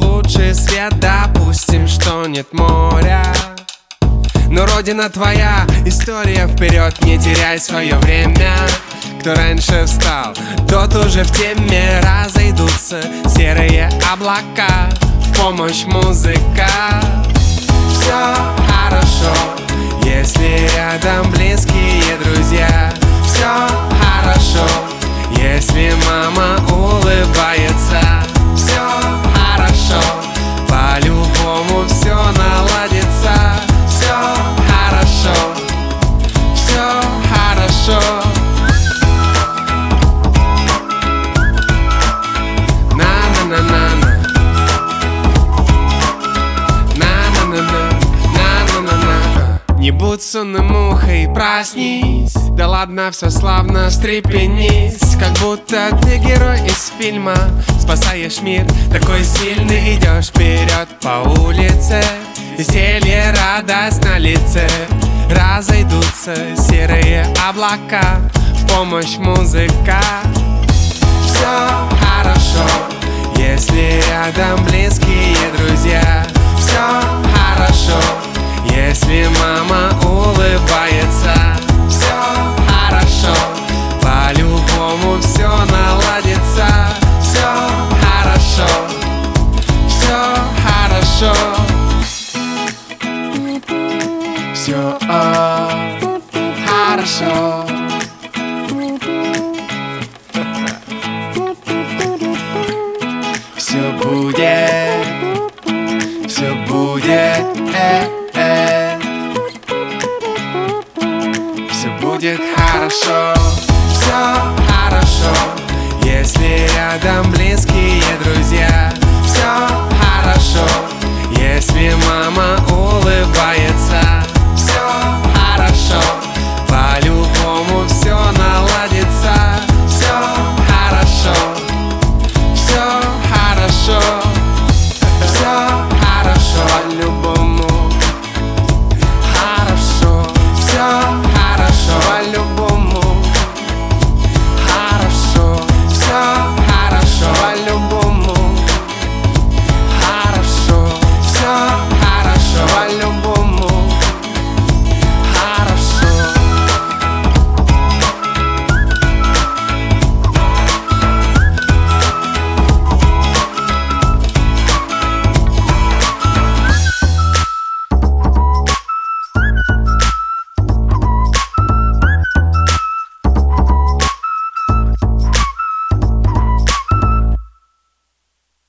лучший свет. Допустим, что нет моря, но родина твоя, история вперед. Не теряй свое время. Кто раньше встал, тот уже в теме. Разойдутся серые облака, в помощь музыка. Все хорошо, если рядом близкие друзья. Все хорошо, если мама улыбается. Все хорошо, по-любому все наладится. Все хорошо, все хорошо. На-на-на-на-на, на-на-на-на, на-на-на-на. Не будь сонной мухой, проснись. Да ладно, все славно, встрепенись. Как будто ты герой из фильма, спасаешь мир, такой сильный. Идешь вперед по улице, веселье, радость на лице. Разойдутся серые облака, в помощь музыка. Все хорошо, если рядом близкие друзья. Все хорошо, если мама улыбается. Все хорошо, по-любому все наладится. Все хорошо, все хорошо. Все хорошо.